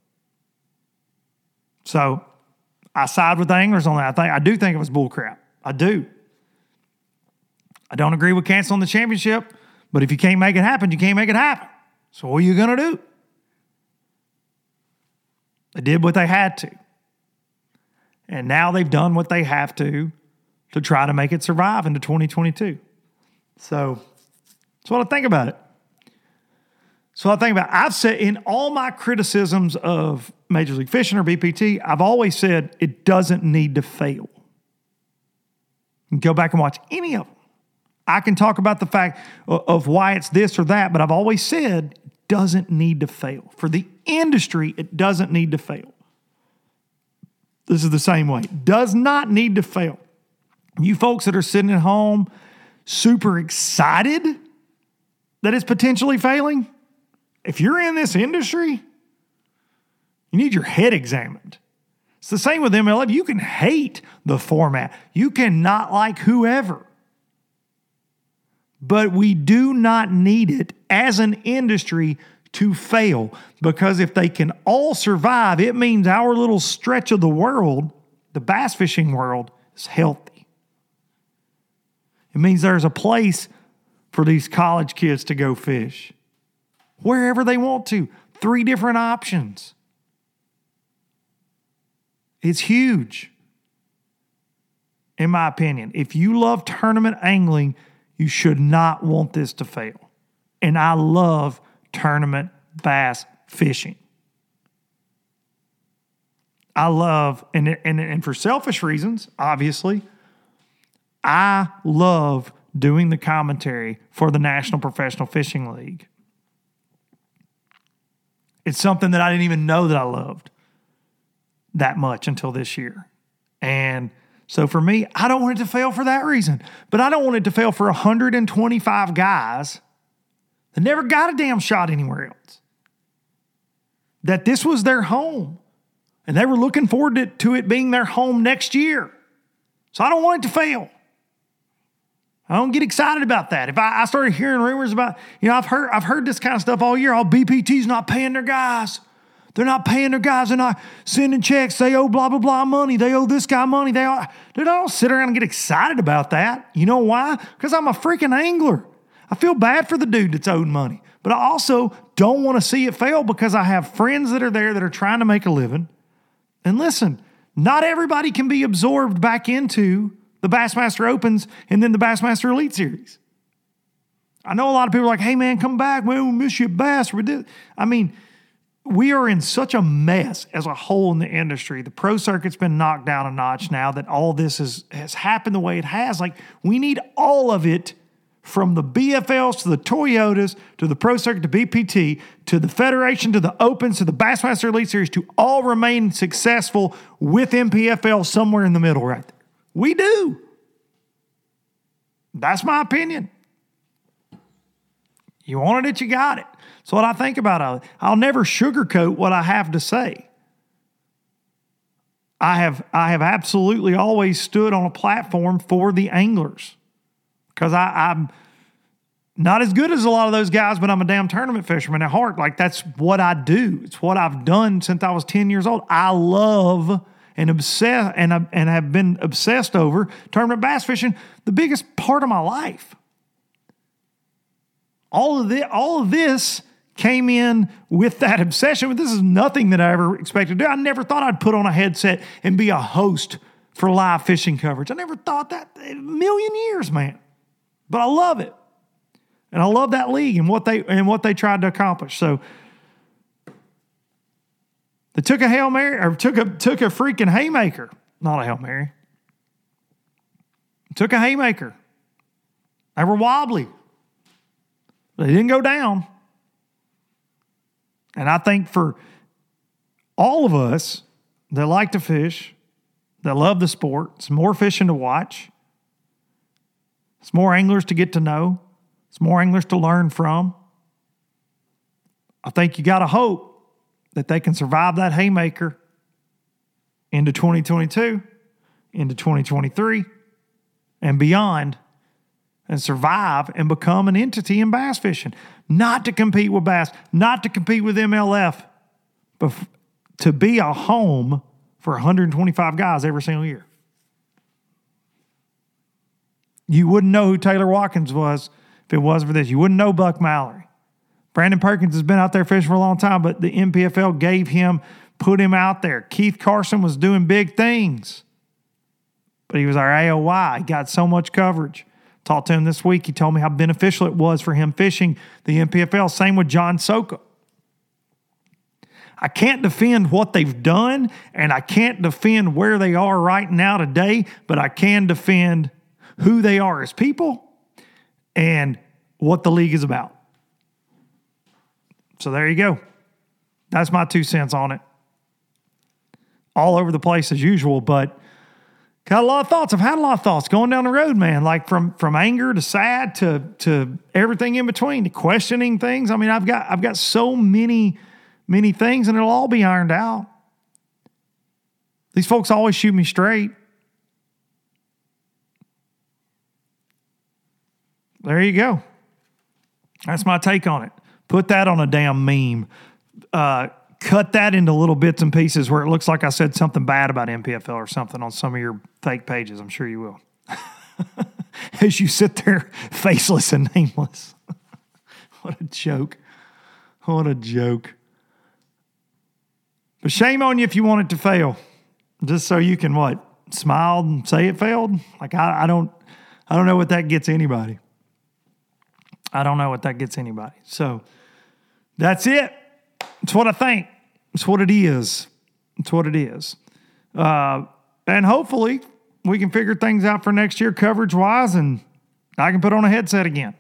So I side with the anglers on that. I do think it was bullcrap. I do. I don't agree with canceling the championship, but if you can't make it happen, you can't make it happen. So what are you going to do? They did what they had to. And now they've done what they have to try to make it survive into 2022. So that's what I think about it. I've said in all my criticisms of Major League Fishing or BPT, I've always said it doesn't need to fail. You can go back and watch any of them. I can talk about the fact of why it's this or that, but I've always said it doesn't need to fail. For the industry, it doesn't need to fail. This is the same way. Does not need to fail. You folks that are sitting at home super excited that it's potentially failing, if you're in this industry, you need your head examined. It's the same with MLF. You can hate the format. You can not like whoever. But we do not need it as an industry to fail, because if they can all survive, it means our little stretch of the world, the bass fishing world, is healthy. It means there's a place for these college kids to go fish wherever they want to. 3 different options. It's huge, in my opinion. If you love tournament angling, you should not want this to fail. And I love tournament bass fishing. I love, and for selfish reasons, obviously, I love doing the commentary for the National Professional Fishing League. It's something that I didn't even know that I loved that much until this year. And so for me, I don't want it to fail for that reason. But I don't want it to fail for 125 guys that never got a damn shot anywhere else. That this was their home. And they were looking forward to it being their home next year. So I don't want it to fail. I don't get excited about that. If I started hearing rumors about, I've heard this kind of stuff all year. Oh, BPT's not paying their guys. They're not paying their guys. They're not sending checks. They owe blah, blah, blah money. They owe this guy money. Dude, I don't sit around and get excited about that. You know why? Because I'm a freaking angler. I feel bad for the dude that's owed money. But I also don't want to see it fail because I have friends that are there that are trying to make a living. And listen, not everybody can be absorbed back into the Bassmaster Opens and then the Bassmaster Elite Series. I know a lot of people are like, hey, man, come back. Man, we miss you at Bass. We are in such a mess as a whole in the industry. The pro circuit's been knocked down a notch now that all this has happened the way it has. Like, we need all of it, from the BFLs to the Toyotas to the pro circuit to BPT to the Federation to the Opens to the Bassmaster Elite Series to all remain successful with MPFL somewhere in the middle right there. We do. That's my opinion. You wanted it, you got it. That's what I think about it. I'll never sugarcoat what I have to say. I have absolutely always stood on a platform for the anglers because I'm not as good as a lot of those guys, but I'm a damn tournament fisherman at heart. Like, that's what I do. It's what I've done since I was 10 years old. I love and obsess and have been obsessed over tournament bass fishing the biggest part of my life. All of this came in with that obsession. But this is nothing that I ever expected to do. I never thought I'd put on a headset and be a host for live fishing coverage. I never thought that in a million years, man. But I love it. And I love that league and what they tried to accomplish. So they took a Hail Mary, or took a freaking haymaker. Not a Hail Mary. Took a haymaker. They were wobbly. They didn't go down. And I think for all of us that like to fish, that love the sport, it's more fishing to watch. It's more anglers to get to know. It's more anglers to learn from. I think you got to hope that they can survive that haymaker into 2022, into 2023, and beyond, and survive and become an entity in bass fishing. Not to compete with bass, not to compete with MLF, but to be a home for 125 guys every single year. You wouldn't know who Taylor Watkins was if it wasn't for this. You wouldn't know Buck Mallory. Brandon Perkins has been out there fishing for a long time, but the NPFL put him out there. Keith Carson was doing big things, but he was our AOY. He got so much coverage. Talked to him this week. He told me how beneficial it was for him fishing the NPFL. Same with John Soka. I can't defend what they've done, and I can't defend where they are right now today, but I can defend who they are as people and what the league is about. So there you go. That's my 2 cents on it. All over the place as usual, but got a lot of thoughts. I've had a lot of thoughts going down the road, man, like from anger to sad to everything in between, to questioning things. I mean, I've got so many things, and it'll all be ironed out. These folks always shoot me straight. There you go. That's my take on it. Put that on a damn meme. Cut that into little bits and pieces where it looks like I said something bad about NPFL or something on some of your fake pages. I'm sure you will. As you sit there faceless and nameless. What a joke. What a joke. But shame on you if you want it to fail. Just so you can what? Smile and say it failed? Like I don't know what that gets anybody. I don't know what that gets anybody. So that's it. It's what I think. It's what it is. It's what it is. And hopefully we can figure things out for next year coverage-wise, and I can put on a headset again.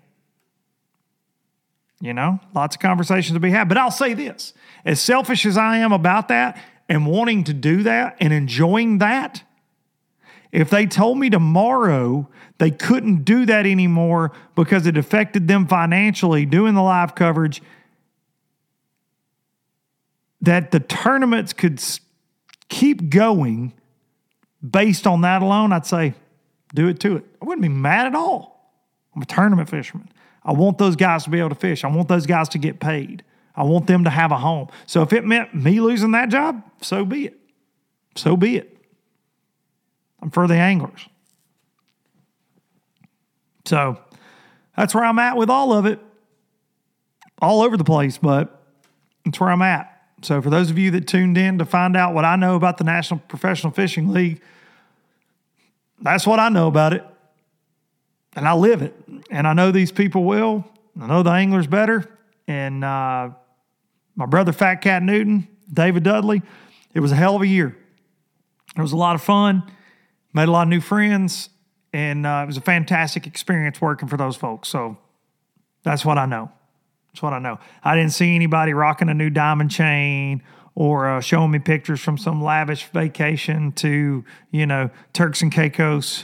You know, lots of conversations to be had. But I'll say this. As selfish as I am about that and wanting to do that and enjoying that, if they told me tomorrow they couldn't do that anymore because it affected them financially doing the live coverage, that the tournaments could keep going based on that alone, I'd say, do it to it. I wouldn't be mad at all. I'm a tournament fisherman. I want those guys to be able to fish. I want those guys to get paid. I want them to have a home. So if it meant me losing that job, so be it. So be it. I'm for the anglers. So that's where I'm at with all of it. All over the place, but that's where I'm at. So for those of you that tuned in to find out what I know about the National Professional Fishing League, that's what I know about it. And I live it. And I know these people will. I know the anglers better. And my brother Fat Cat Newton, David Dudley, it was a hell of a year. It was a lot of fun. Made a lot of new friends. And it was a fantastic experience working for those folks. So that's what I know. That's what I know. I didn't see anybody rocking a new diamond chain or showing me pictures from some lavish vacation to, Turks and Caicos,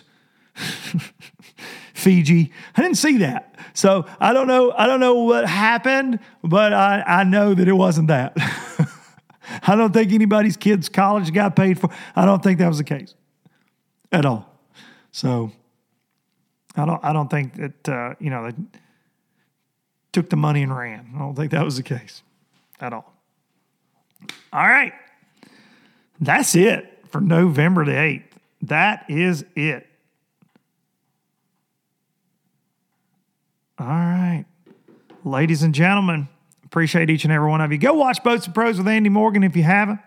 Fiji. I didn't see that. So I don't know what happened, but I know that it wasn't that. I don't think anybody's kid's college got paid for. I don't think that was the case at all. So I don't think that, they took the money and ran. I don't think that was the case at all. All right. That's it for November the 8th. That is it. All right. Ladies and gentlemen, appreciate each and every one of you. Go watch Boats and Pros with Andy Morgan if you haven't.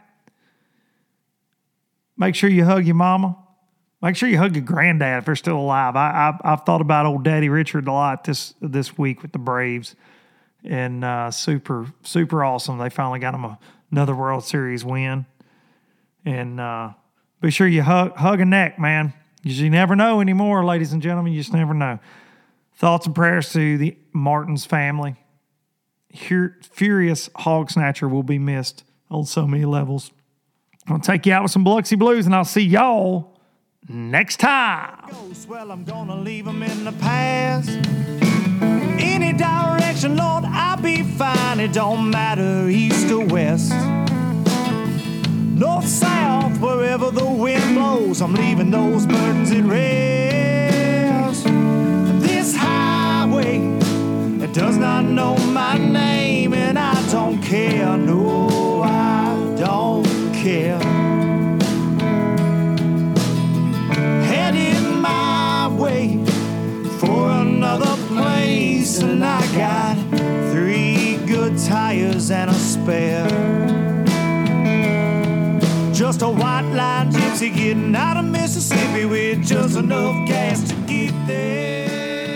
Make sure you hug your mama. Make sure you hug your granddad if they're still alive. I've thought about old Daddy Richard a lot this week with the Braves, and super awesome. They finally got him another World Series win, and be sure you hug a neck, man. You never know anymore, ladies and gentlemen. You just never know. Thoughts and prayers to the Martins family. Furious hog snatcher will be missed on so many levels. I'm gonna take you out with some Biloxi Blues, and I'll see y'all next time. Well, I'm gonna leave them in the past. Any direction, Lord, I'll be fine. It don't matter east or west, north, south, wherever the wind blows. I'm leaving those burdens at rest. This highway, it does not know my name, and I don't care. No, I don't care. Headed my way for another place, and I got 3 good tires and a spare. Just a white line gypsy getting out of Mississippi with just enough gas to get there.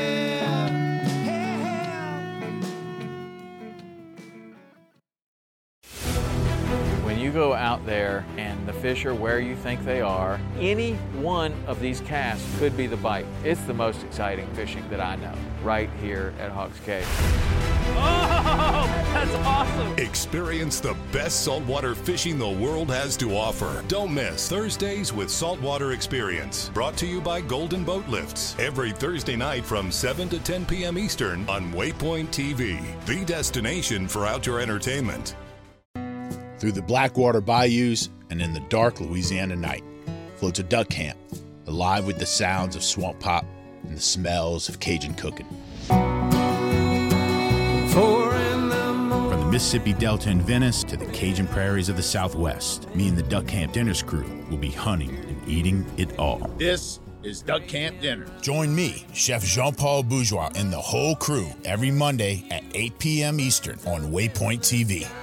When you go out there and the fish are where you think they are, any one of these casts could be the bite. It's the most exciting fishing that I know, right here at Hawks Cave. Oh, that's awesome! Experience the best saltwater fishing the world has to offer. Don't miss Thursdays with Saltwater Experience, brought to you by Golden Boat Lifts, every Thursday night from 7 to 10 p.m. Eastern on Waypoint TV, the destination for outdoor entertainment. Through the Blackwater bayous and in the dark Louisiana night floats a duck camp, alive with the sounds of swamp pop and the smells of Cajun cooking. From the Mississippi Delta in Venice to the Cajun prairies of the Southwest, me and the Duck Camp Dinners crew will be hunting and eating it all. This is Duck Camp Dinner. Join me, Chef Jean-Paul Bourgeois, and the whole crew every Monday at 8 p.m. Eastern on Waypoint TV.